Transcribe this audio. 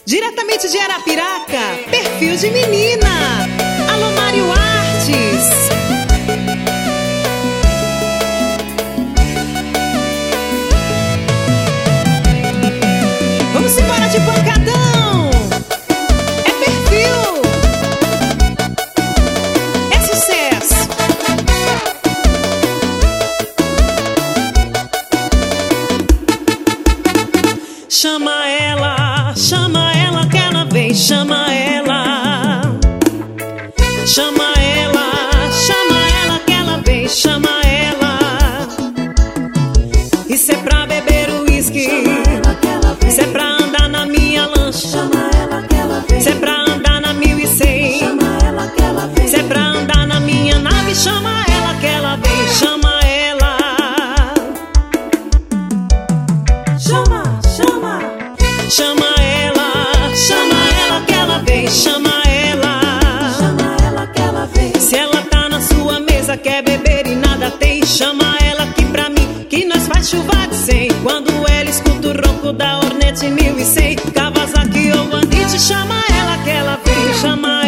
Diretamente de Arapiraca, perfil de menina. Alô, Mário Artes. Vamos embora de pancadão. É perfil. É sucesso. Chama ela que ela vem. Chama ela que ela vem. Chama ela. Isso é pra beber uísque. Isso é pra andar na minha lancha. Isso é pra andar na 1100. Isso é pra andar na minha nave. Chama ela que ela vem. Chama ela. Chama ela que ela vem. Chama ela vem. Se ela tá na sua mesa, quer beber e nada tem, chama ela aqui pra mim, que nós faz chuva de 100. Quando ela escuta o ronco da Hornet 1100, Kawasaki ou Bandit, chama ela que ela vem. Chama